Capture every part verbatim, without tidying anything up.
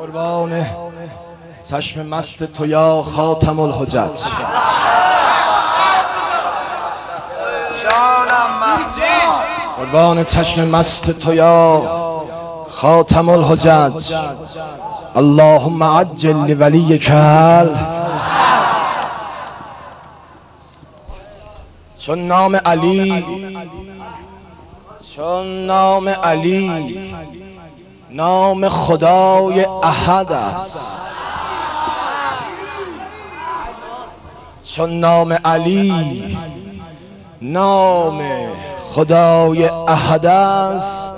قربان چشم مست تو یا خاتم الحجج. قربان چشم مست تو یا خاتم الحجج. اللهم عجل لولیک ال. چون نام علی، چون نام علی نام خدای احد است. چون نام علی نام خدای احد است.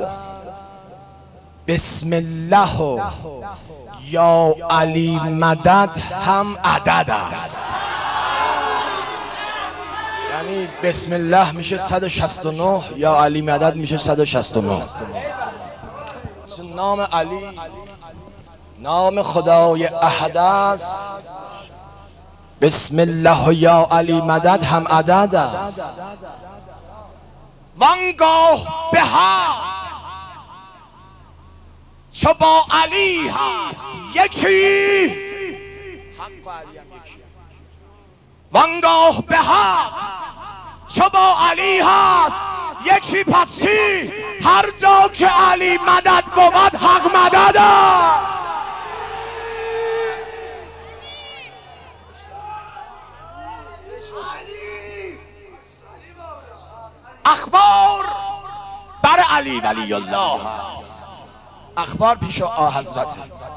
بسم الله و یا علی مدد هم عدد است. یعنی بسم الله میشه صد و شصت و نه، یا علی مدد میشه صد و شصت و نه. نام علی نام خدای احد است. بسم الله و یا علی مدد هم عدد است. وانگاه به حق چو با علی هست یکی، حق و علی هم یکی. وانگاه به حق چو با علی هست یکی، پس چی؟ هر جا که علی مدد بود حق مدد است. اخبار بر علی ولی الله است. اخبار پیش آ حضرت.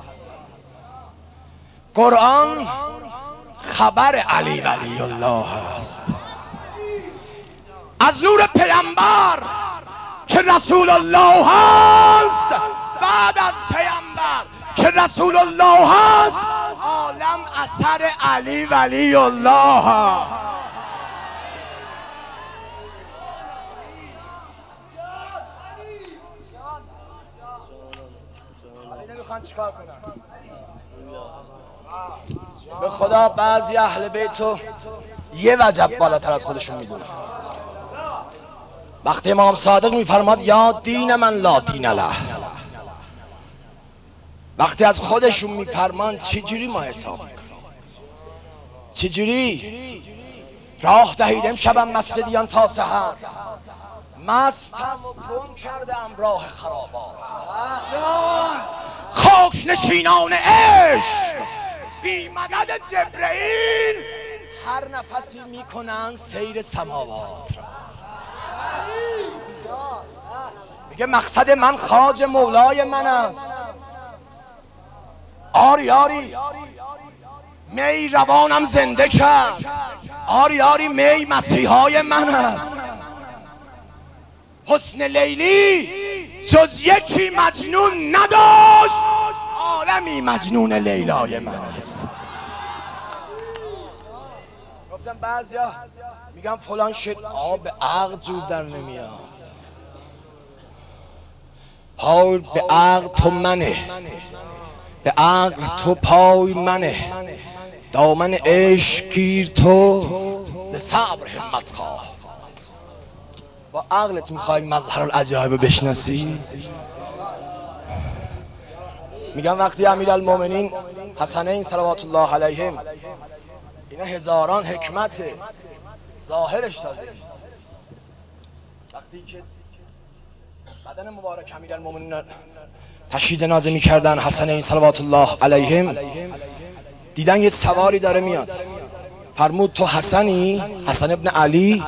قرآن خبر علی ولی الله است. از نور پیامبر که رسول الله است، بعد از پیامبر که رسول الله است، عالم اثر علی ولی الله است. چیکار کنن؟ به خدا بعضی اهل بیتو یه وجب بالاتر از خودشون میدونن. وقتی امام صادق میفرماد یا دین من لا دین له، وقتی از خودشون میفرمان چجوری ما حساب میکنیم؟ چجوری راه دهید امشبم مسجدیان تا سحر، مستم و گم کردم راه خرابات. خاک نشینان عشق بی مدد جبرئیل هر نفسی میکنن سیر سماوات را. میگه مقصد من خواجه مولای من است. آری آری می روانم زنده کرد. آری آری می مسیحای من است. حسن لیلی جز یکی مجنون نداشت، عالمی مجنون لیلای من است. گفتم بعضیا میگم فلان شد، آب عقل جور در نمیاد. پای به عقل تو منه، به عقل تو پای منه، دامن عشق گیر تو ز صبر همت خواه. با عقلت میخوای مظهر العجایب بشناسی؟ میگم وقتی امیرالمومنین حسنین صلوات الله علیهم، اینا هزاران حکمته ظاهرش تازه، وقتی که بدن مبارک امیرالمومنین تشییع جنازه میکردن حسنین صلوات الله علیهم، دیدن یه سواری داره میاد. فرمود تو حسنی؟ حسن ابن علی؟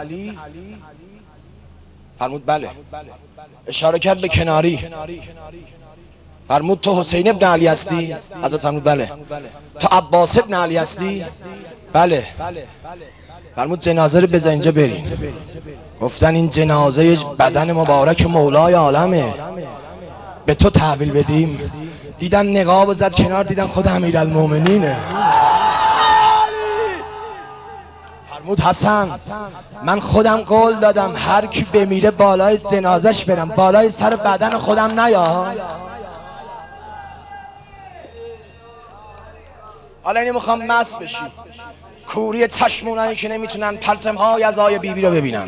فرمود بله. اشاره کرد به کناری. فرمود تو حسین ابن علی هستی؟ حضرت فرمود بله. تو عباس ابن علی هستی؟ بله. فرمود جنازه رو بذار اینجا برین. گفتن این جنازه بدن مبارک مولای عالمه، به تو تحویل بدیم؟ دیدن نقاب زد کنار، دیدن خود امیرالمومنینه. فرمود حسن من خودم قول دادم هر کی بمیره بالای جنازش برم، بالای سر بدن خودم نیا. حالا اینو میخوام مست بشی، کوری چشمونایی که نمیتونن پرچم‌های از آیه بیبی رو ببینن.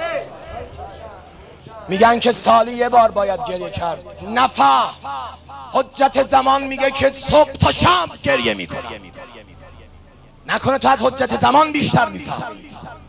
میگن که سالی یه بار باید گریه کرد. نفع حجت زمان میگه که صبح تا شب گریه میکنم. نکنه تو از حجت زمان بیشتر میفهمی.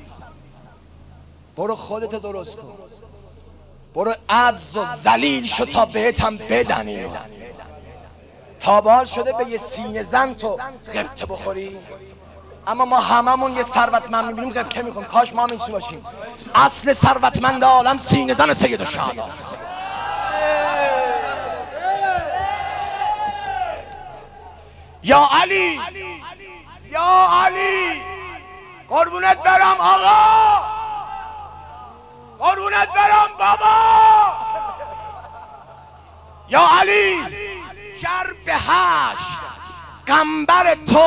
برو خودت درست کن، برو عجز و ذلیل شو تا بهتم بدن اینو. تا بال شده به یه سینه زن تو غبطه بخوری؟ اما ما هممون یه ثروتمند میبینیم غبطه میکنیم. کاش ما هم اینجوری باشیم. اصل ثروتمند عالم سینه زن سید الشهداست. یا علی، یا علی، قربونت برم آقا، قربونت برم بابا. یا علی، گر به حشر قنبر تو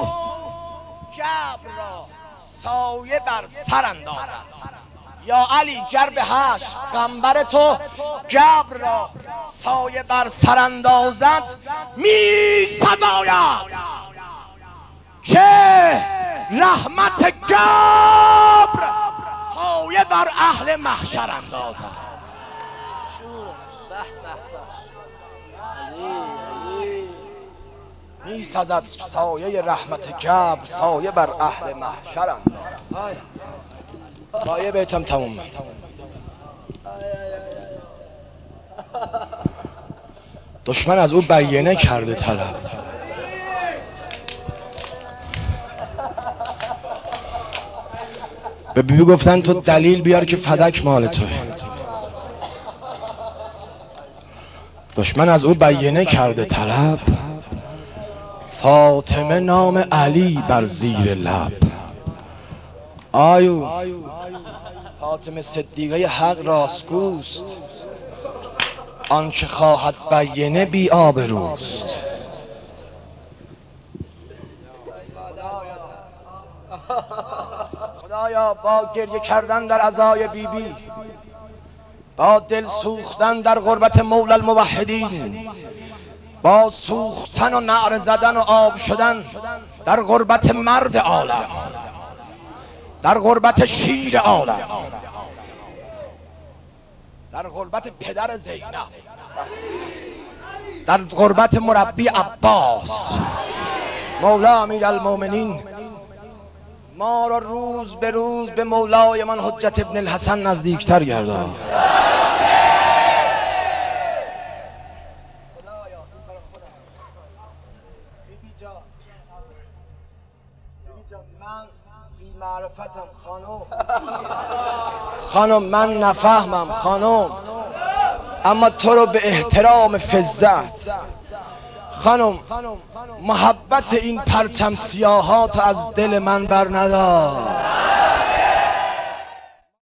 جبر را سایه بر سر اندازد. یا علی، گر به حشر قنبر تو جبر را سایه بر سر اندازد، می سزاید که رحمت جبر سایه بر اهل محشر اندازد. می سزد سایه رحمت جبر سایه بر اهل محشر اندازد. آیه بیتم تموم. دشمن از او بیانه کرده طلب. به بیبی گفتن تو دلیل بیار که فدک مال توه. دشمن از او بیانه کرده طلب. فاطمه نام علی بر زیر لب. آیو فاطمه صدیقه حق راستگوست، آنچه خواهد بیانه بی آبروست. خدایا با گریه کردن در عزای بیبی بی، با دل سوختن در غربت مولا الموحدین، با سوختن و نعره زدن و آب شدن در غربت مرد عالم، در غربت شیر عالم، در غربت پدر زینب، در غربت مربی عباس مولا امیرالمومنین، ما را روز به روز به مولای من حجت ابن الحسن نزدیکتر گردان. من بی معرفتم خانم، خانم من نفهمم خانم، اما تو رو به احترام فزت خانم، محبت این پرچم سیاهات از دل من بر ندار.